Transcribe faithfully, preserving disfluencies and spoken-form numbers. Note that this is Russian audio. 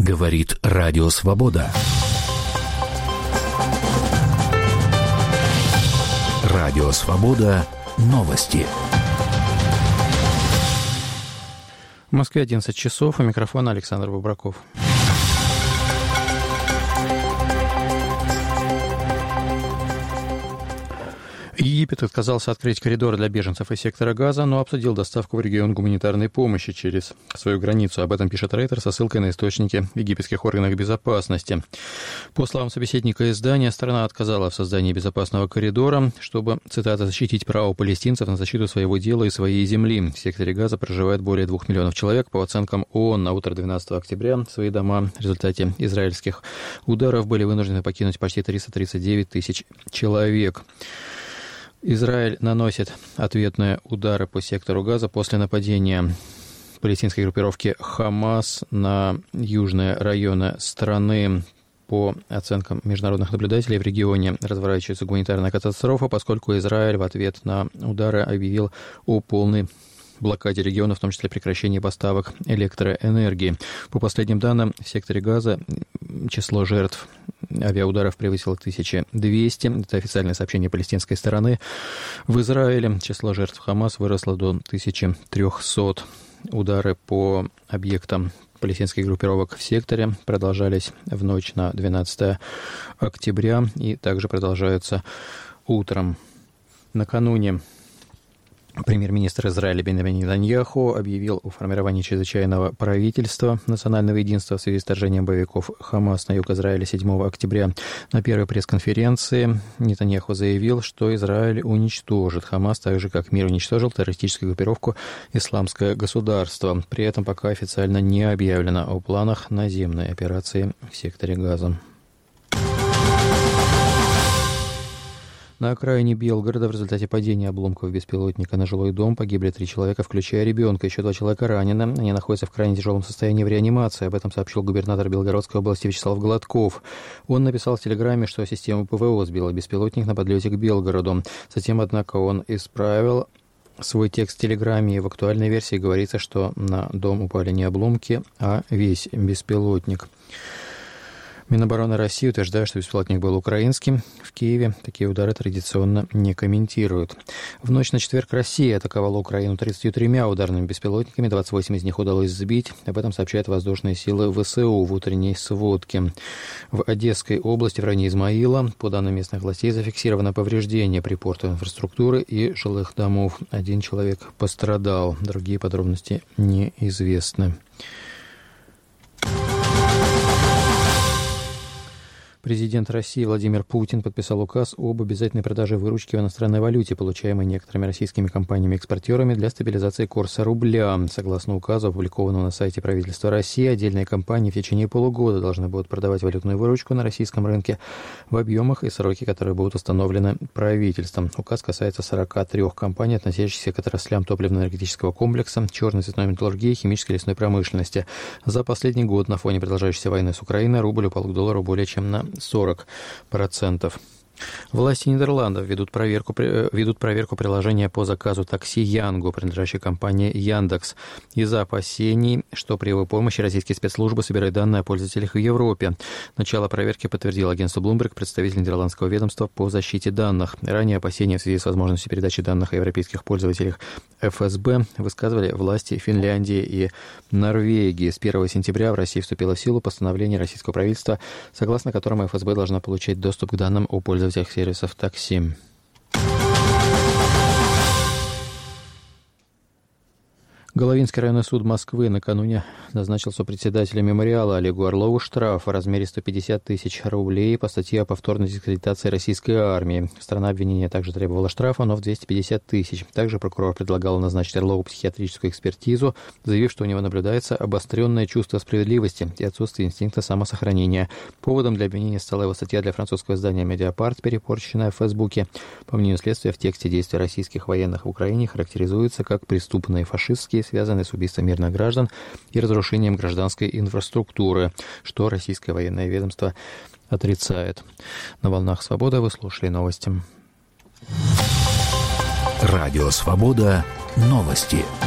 Говорит Радио Свобода. Радио Свобода. Новости. В Москве одиннадцать часов. У микрофона Александр Бубраков. Египет отказался открыть коридор для беженцев из сектора Газа, но обсудил доставку в регион гуманитарной помощи через свою границу. Об этом пишет Рейтер со ссылкой на источники в египетских органах безопасности. По словам собеседника издания, страна отказала в создании безопасного коридора, чтобы, цитата, «защитить право палестинцев на защиту своего дела и своей земли». В секторе Газа проживает более двух миллионов человек. По оценкам ООН, на утро двенадцатого октября свои дома в результате израильских ударов были вынуждены покинуть почти триста тридцать девять тысяч человек. Израиль наносит ответные удары по сектору Газа после нападения палестинской группировки «Хамас» на южные районы страны. По оценкам международных наблюдателей, в регионе разворачивается гуманитарная катастрофа, поскольку Израиль в ответ на удары объявил о полной блокаде региона, в том числе прекращении поставок электроэнергии. По последним данным, в секторе Газа число жертв авиаударов превысило тысячу двести. Это официальное сообщение палестинской стороны. В Израиле число жертв Хамас выросло до тысячи трехсот. Удары по объектам палестинских группировок в секторе продолжались в ночь на двенадцатое октября и также продолжаются утром. Накануне премьер-министр Израиля Беньямин Нетаньяху объявил о формировании чрезвычайного правительства национального единства в связи с вторжением боевиков Хамас на юг Израиля седьмого октября. На первой пресс-конференции Нетаньяху заявил, что Израиль уничтожит Хамас, так же, как мир уничтожил террористическую группировку «Исламское государство». При этом пока официально не объявлено о планах наземной операции в секторе Газа. На окраине Белгорода в результате падения обломков беспилотника на жилой дом погибли три человека, включая ребенка. Еще два человека ранены. Они находятся в крайне тяжелом состоянии в реанимации. Об этом сообщил губернатор Белгородской области Вячеслав Гладков. Он написал в телеграмме, что система ПВО сбила беспилотник на подлете к Белгороду. Затем, однако, он исправил свой текст в телеграмме, и в актуальной версии говорится, что на дом упали не обломки, а весь беспилотник. Минобороны России утверждает, что беспилотник был украинским. В Киеве такие удары традиционно не комментируют. В ночь на четверг Россия атаковала Украину тридцатью тремя ударными беспилотниками. двадцать восемь из них удалось сбить. Об этом сообщают воздушные силы ВСУ в утренней сводке. В Одесской области в районе Измаила, по данным местных властей, зафиксировано повреждение припортовой инфраструктуры и жилых домов. Один человек пострадал. Другие подробности неизвестны. Президент России Владимир Путин подписал указ об обязательной продаже выручки в иностранной валюте, получаемой некоторыми российскими компаниями-экспортерами для стабилизации курса рубля. Согласно указу, опубликованному на сайте правительства России, отдельные компании в течение полугода должны будут продавать валютную выручку на российском рынке в объемах и сроки, которые будут установлены правительством. Указ касается сорока трёх компаний, относящихся к отраслям топливно-энергетического комплекса, черной цветной металлургии, химической лесной промышленности. За последний год на фоне продолжающейся войны с Украиной рубль упал к доллару более чем на сорок процентов. Власти Нидерландов ведут проверку, ведут проверку приложения по заказу такси Янгу, принадлежащей компании Яндекс, из-за опасений, что при его помощи российские спецслужбы собирают данные о пользователях в Европе. Начало проверки подтвердил агентство Bloomberg, представитель нидерландского ведомства по защите данных. Ранее опасения в связи с возможностью передачи данных о европейских пользователях эф эс бэ высказывали власти Финляндии и Норвегии. С первого сентября в России вступило в силу постановление российского правительства, согласно которому эф эс бэ должна получать доступ к данным о пользователях всех сервисов такси. Головинский районный суд Москвы накануне назначил сопредседателя мемориала Олегу Орлову штраф в размере сто пятьдесят тысяч рублей по статье о повторной дискредитации российской армии. Сторона обвинения также требовала штрафа, но в двести пятьдесят тысяч. Также прокурор предлагал назначить Орлову психиатрическую экспертизу, заявив, что у него наблюдается обостренное чувство справедливости и отсутствие инстинкта самосохранения. Поводом для обвинения стала его статья для французского издания «Медиапарт», перепорченная в Фейсбуке. По мнению следствия, в тексте действия российских военных в Украине характеризуются как преступные фашистские, связанные с убийством мирных граждан и разрушением гражданской инфраструктуры, что российское военное ведомство отрицает. На волнах «Свобода» вы слушали новости. Радио «Свобода». Новости.